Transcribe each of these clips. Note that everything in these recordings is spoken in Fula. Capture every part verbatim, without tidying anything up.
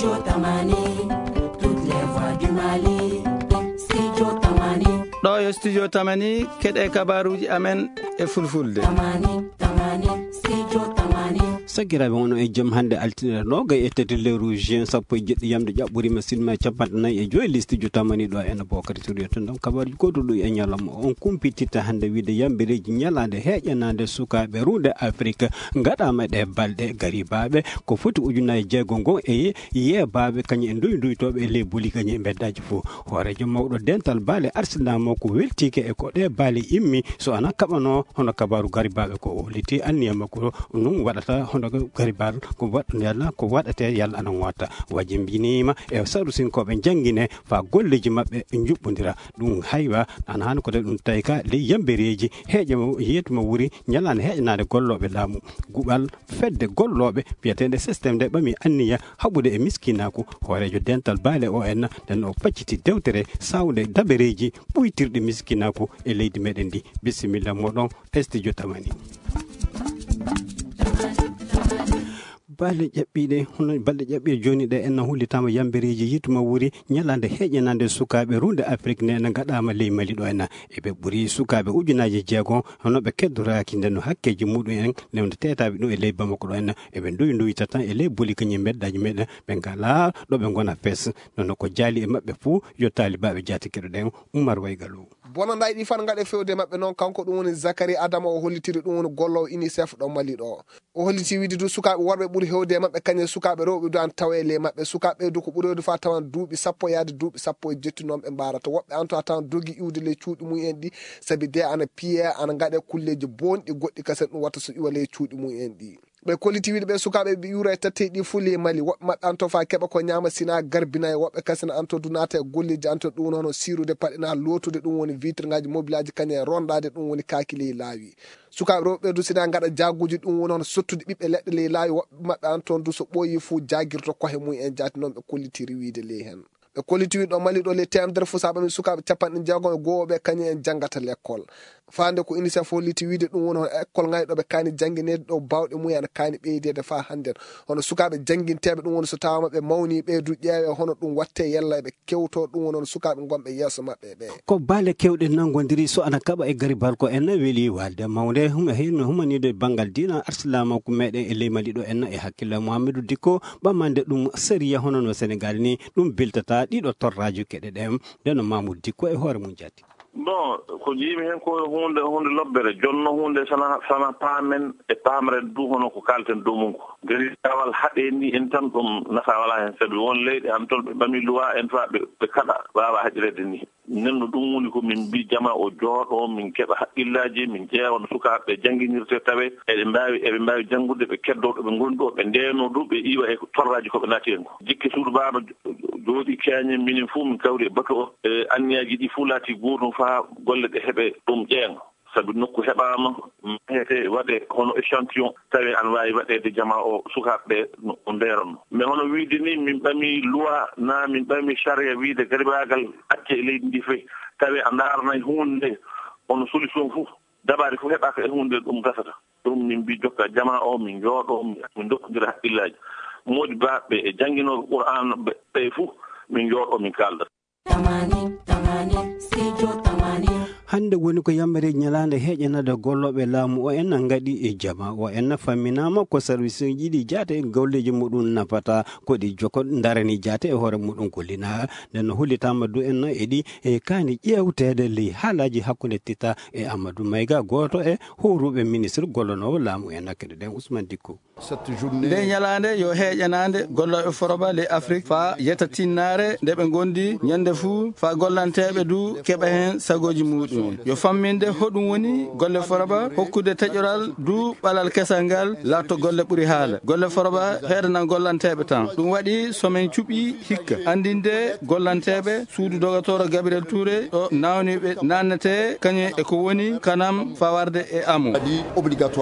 Studio Tamani, toutes les voix du Mali. Studio Tamani. Ɗo yo studio Tamani, keɗe kabaruji amen e fulfulde. Tamani, Tamani, Studio Tamani. Sagiraɓe wono e joom hande altinere noga e tati lewru juin sappo e jeɗɗi yamde ƴaɓɓuri masinma capanɗe nayyi e joyi listudio Tamani ɗo ene Bocar Touré to ɗon kabaruji goduɗo e ñalawma on kumpititta hande wiide yambireji ñalade heƴanade sukaɓe ruude Afrique gaɗama ɗe balɗe garibaɓe ko foti ujunaji jeegom gon e yeebaɓe kañum e nduy nduytoɓe e ley booli kañum e beddaji fo hoorejo mawɗo dental baale arsinamo ko weltike e ko ɗe baali immi so ana kaɓano hono kabaru garibaɓe ko woliti anniya makko ɗum waɗata hono garibaɗo ko waɗɗo yalla ko waɗate yalla ana wata wajimbinima e sarusinkoɓe jangguine fa golleji mabɓe juɓɓodira ɗum haywa ana hani ko ɗum tawi ka ley yambereji heeƴama yetuma wuri ñalande heeƴanade golloɓe laamu guɓal fedde golloɓe wiyetede systéme nde ɓami anniya haɓude e miskinako hoorejo dental baale o en nden o facciti dewtere sawde daɓereji ɓuytirɗe miskinako e leydi meɗen ndi bisimilla moɗon studio Tamani. Balɗe ƴaɓɓiɗe hono balɗe ƴaɓɓiɗe joni ɗe en hullitama yambereji yituma wuri ñalande heƴanande sukaɓe runde Afrique nene gaɗama ley Mali ɗo en eɓe ɓuuri sukaɓe ujunaji jeegom hono ɓe keddoraki nden hakkeji muɗum en nde tetaɓe ɗo e ley Bamako ɗo en eɓe nduyi nduyta tan e ley booli kañum beddaji meɗen ɓe ngala ɗo ɓe gona fes nono ko jaali e mabɓe fou yo talibaɓe jatikiɗo ɗen Oumar Waygalou. bonanɗaji ɗi fan gaɗe fewde mabɓe noon kanko ɗum woni Zakary Adama o hollitiri ɗum woni gollowo UNICEF ɗo Mali ɗo o holliti wiide du sukaɓe worɓe ɓuuri hewde mabɓe kañum sukaɓe rewɓe du an tawa le mabɓe sukaɓe du ko ɓuuri hewde fa tawan duuɓi sappo yaade duuɓi sappo e jetti noon ɓe mbarata woɓɓe an to a tawan dogi iwde le cuuɗi mumen ɗi saabi de ana piye ana gaɗe kulleji bonɗi goɗɗi kasen ɗum watta so iwa le cuuɗi mumen ɗi ɓe kolliti wiide ɓe sukaɓe ɓe yura e tatte ɗi fuli Mali woɓɓe mabɓe anto fa keɓa ko ñama sina garbina e woɓɓe kasina anto du naata e golleji anto ɗum hono sirude paɗena lootude ɗum woni vitre ngaji mobilaji kañum e rondade ɗum woni kaaki ley laawi sukaɓe rewɓe du sina gaɗa jaguji ɗum woni hono sottude ɓiɓɓe leɗɗe ley laawi woɓɓe mabɓe anton du so ɓooyi fou jaguirto kohe mum en jaati noon ɓe kollitiri wiide ley hen ɓe kolliti wiide ɗo Mali ɗo le temedere fo saɓami sukaɓe capanɗe jeegom e gohoɓe kañum en janggata l'école fande ko UNICEF holliti wiide ɗum woni hono école ngaji ɗo ɓe kaani jangguinede ɗo bawɗe mumen ana kaani ɓeydede fa hannden hono sukaɓe jangguinteɓe ɗum woni so tawama ɓe mawni ɓeydu ƴeewe hono ɗum watte yalla ɓe kewto ɗum woni hono sukaɓe gonɓe yeeso mabɓe ɓe ko baale kewɗe nangodiri so ana kaɓa e garibal ko en weeli walde mawde hum heno humanide banggal dina arsilama ko meɗen e ley Mali ɗo en e hakkille Mouhamadou Dicko ɓammande ɗum sériya hono no Sénégal ni ɗum beltata ɗiɗo torraji keɗe ɗen ndeno Mamoudou Dicko e hoore mum jatti. Bon ko jiimi hen ko hunde hunde lobbere jonno hunde sana sana paamen e paamren du hono ko kalten dow mum ko gari tawal haɗe ni en tan ɗum nafa wala hen sabi won leyɗe am toon ɓe ɓami luwa en fa ɓe ɓe kaɗa wawa haƴirede ni nenno ɗum woni ko min mbi jama o jooɗo min keɓa haqqillaji min ƴeewa no sukaɓe jangguinirte tawe eɓe mbawi eɓe mbawi janggude ɓe keddo ɗo ɓe goni ɗo ɓe ndeno ɗo ɓe iwa e torraji koɓe naati hen ko jikki suudu baano jooɗi keñe minin fuu min kawri e bato o e anniyaji ɗi fuu laati gotum fa golle ɗe heɓe ɗum ƴeeŋa sabi nokku heɓama heete waɗe hono échantillon tawi an wawi waɗede jama o sukaɓeɓe no nderanno mais hono wiide ni min ɓami loi na min ɓami charia wiide garibagal acce e leydi ndi foyi tawi a daranayi hunde ono solution foof dabari fof heɓaka e hunde ɗum gasata ɗum min mbi jokka jama o min jooɗo min dokkodira haqqillaji moodi baɓe e jangguinoɓe Qur'an ɓe fof min jooɗo min kalda. Tamani, Tamani, Studio Tamani. hande woni ko yammere ñalande heƴanade golloɓe laamu o en gaɗi e jama o en famminama ko service jiɗi jaate e golleji muɗum nafata koɗi joko darani jaate e hoore muɗum gollina nden hollitama du en eɗi e kani ƴewtede ley haalaji hakkude Tita e Amadou Mayga goto e horuɓe ministre gollonowo laamu en hakkude ɗen Ousmane Dicko. nde ñalande yo heƴanade golloɓe foroba ley Afrique fa yetta tinnare nde ɓe gondi ñande fuu fa gollanteɓe du keɓa hen sagoji muɗum yo famminde hoɗum woni golle foroba hokkude taƴoral du ɓalal kesal ngal latto golle ɓuuri haala golle foroba heeɗanan gollanteɓe tan ɗum waɗi somin cuuɓi hikka andinde gollanteɓe suudu dogotoro Gabriel Touré ɗo nawniɓe nannete kañum eko woni kanam fawarde e amo obligatoire.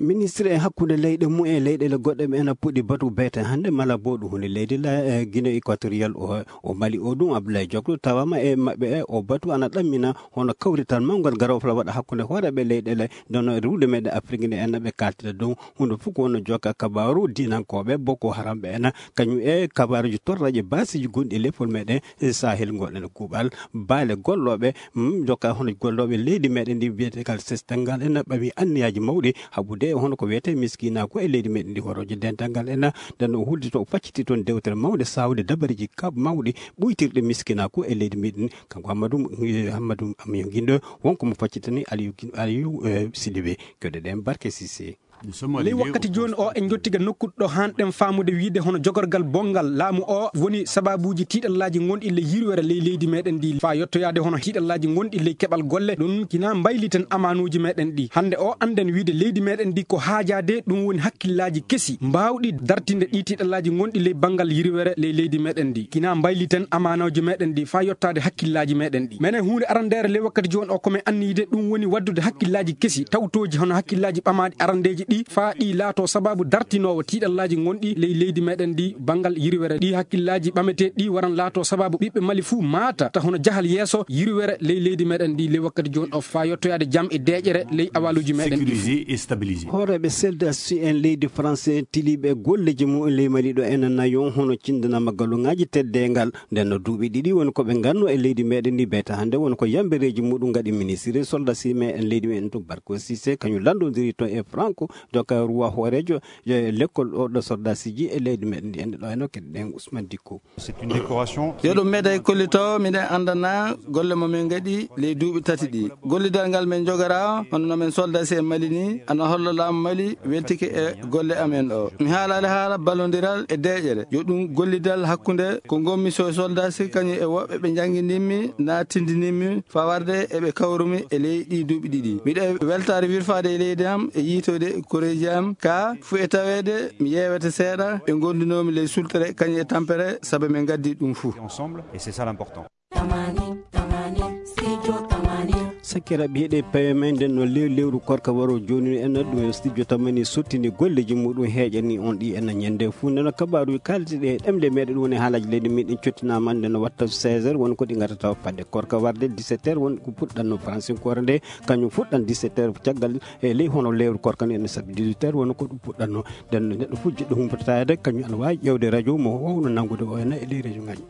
ministre e hakkude leyɗe mu e leyɗele goɗɗe ɓe ena puɗɗi batu beete hannde mala bo ɗum hunde leydi la guinée équatorial o o mali o ɗum abdoulaye dioglo tawama e maɓɓe e o batu ana ɗammina hono kawrital mawgal garofla waɗa hakkude hooreɓe leyɗele dono rewde meɗe afrique nde enna ɓe kaltida dow hunde fof ko wonno jokka kabaru dinankoɓe boko haram ɓe ena kañum e kabaruji torraji basiji gonɗi leppol meɗen sahel goɗɗen kuuɓal baale golloɓe jokka hono golloɓe leydi meɗen ndi wiyetekal sestengal ena ɓami anniyaji mawɗi haɓude hono ko wiyete miskina ko e leydi meɗen ndi horoje dental ngal ena den o hulde to facciti toon dewtere mawde sawde dabariji kab mawɗi ɓuytirɗe miskina ko e leydi meɗen kanko hammadou hammadou amiyo guindo wonko mo faccitani aliyu aliyu sidibé kede ɗen barke sissé ley wakkati joni o en jottiga nokkuɗo hanɗen famude wiide hono jogorgal bongal laamu o woni sababuji tiɗallaji gonɗi ley yirwere ley leydi meɗen ndi fa yettoyade hono tiɗallaji gonɗi ley keɓal golle ɗum kina mbayliten amanuji meɗen ɗi hande o anden wiide leydi meɗen ndi ko haajade ɗum woni hakkillaji kesi mbawɗi dartinde ɗi tiɗallaji gonɗi ley banggal yirwere ley leydi meɗen ndi kina mbayliten amanoji meɗen ɗi fa yettade hakkillaji meɗen ɗi menen hunde arandere ley wakkati joni o komin annide ɗum woni waddude hakkillaji kesi tawtoji hono hakkillaji ɓamaɗi arandeji ɗi fa ɗi laato sababu dartinowo tiɗallaji gonɗi ley leydi meɗen ndi banggal yirwere ɗi hakkillaji ɓamete ɗi waran laato sababu ɓiɓɓe mali fuu mata ta hono jahal yeeso yirwere ley leydi meɗen ndi ley wakkati joni o fa yettoyade jaam e deƴere ley awaluji meɗen sécurisé et stabilisé horeɓe seldasi en leydi français tiliɓe golleji mum ley mali ɗo ena nayon hono cindanama galluŋaji teddengal ndenno duuɓi ɗiɗi woni koɓe ganno e leydi meɗen ndi beyta hande woni ko yambereji muɗum gaɗi ministre soldasi me en leydi meɗen to barko sissé kañum landodiri to e franco joka roi horejo l'école ɗo soldasiji e leydi meɗen ndi ende ɗo eno kadi ɗen ousmane dikko c'est une décoration yeɗum meeɗa e kollito miɗen andana golle momin gaɗi ley duuɓi tati ɗi gollidal ngal min jogora hono nomin soldasi e mali ni ana hollo laamu mali weltike e golle amen ɗo mi haalade haala ballodiral e deƴere yo ɗum gollidal hakkude ko gommi so soldasi kañum e woɓɓe ɓe jangguinimmi natindinimmi fawarde eɓe kawrumi e ley ɗi duuɓi ɗiɗi miɗo weltare wirfade e leydi am e yitode e koreji am ka fu e tawede mi yewete seeɗa ɓe gondinomi ley sultere kañum e tampere saabu min gaddi ɗum fuu ensemble et c'est ça l'important Tamani, tamani, studio tamani. sakkira ɓiyeɗe pawe men nden no lew lewru korka waro joni en ɗum studio tamani sottini golleji muɗum heeƴani on ɗi en ñande fuu ndeno kabaru kaltiɗe ɗemde meɗen woni haalaji leydi meɗen cottinama nden watta seize heures woni ko ɗi garata fadde korka warde dix-sept heures woni ko puɗɗanno français kore nde kañum fuɗɗan dix-sept heures caggal e ley hono lewru korka ni en saabi dix-huit heures woni ko ɗum puɗɗanno nden neɗɗo fu jiɗɗo humpotade kañum ana wawi ƴewde radio mo wawno nangude o ena e ley région ngaji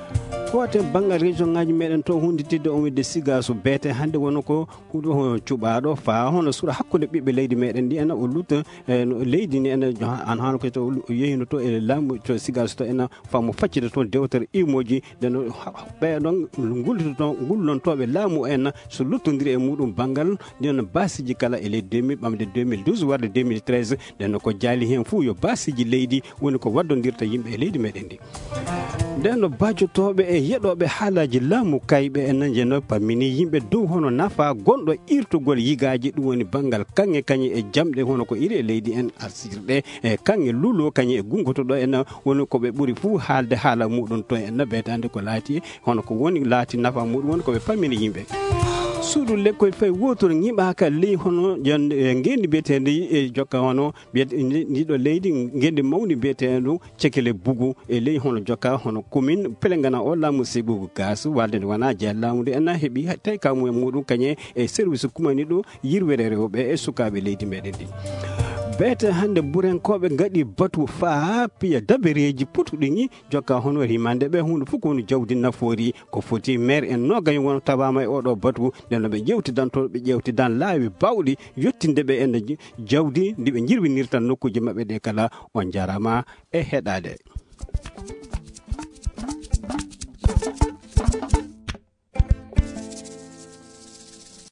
kote banggal région ngaji meɗen to hunditidde on widde sigaso beete hande wono ko huɗo cuɓaɗo fa hono suura hakkude ɓiɓɓe leydi meɗen ndi ena o lutta leydi ni ena an hano ko to yeyino to e laamu to sigaso to ena famo faccide toon dewtere imoji nden ɓe ɗon gullito toon gullontoɓe laamu en so luttodiri e muɗum banggal nden basiji kala e leydi deux mille ɓamde deux mille douze warde deux mille treize nden ko jaali hen fuu yo basiji leydi woni ko waddodirta yimɓe e leydi meɗen ndi nden bajotoɓe e yeɗoɓe haalaji laamu kayɓe en jeno pammini yimɓe dow hono nafa gonɗo irtugol yigaji ɗum woni banggal kanŋe kañe e jamɗe hono ko iri e leydi en arsirɗe e kanŋe luulo kañe e gungotoɗo en woni koɓe ɓuuri fuu haalde haala muɗum to en ɓeytande ko laati hono ko woni laati nafa muɗum woni koɓe pammini yimɓe suudu lekkoy fay wotor ñiɓaka ley hono jande ngendi mbiyetede e jokka hono mbiyete ndiɗo leydi ngendi mawdi mbiyetedu cekele bugu e ley hono jokka hono commune pelengana o laamu seɓugu gas walde nde wona jeeya laamude en heeɓi tawi kamu e muɗum kañe e service kumani ɗo yirwere rewɓe e sukaɓe leydi meɗen ɗi beete hande burenkoɓe gaɗi batu fa piya dabereji putuɗi ni jokka hono rimande ɓe hunde fof ko woni jawdi nafoori ko foti maire en nogañ won tabama e oɗo batu nden ɓe ƴewtidanto ɓe ƴewtidan laawi bawɗi yettinde ɓe en jawdi ndi ɓe jirwinirta nokkuji mabɓe ɗe kala on jarama e heɗade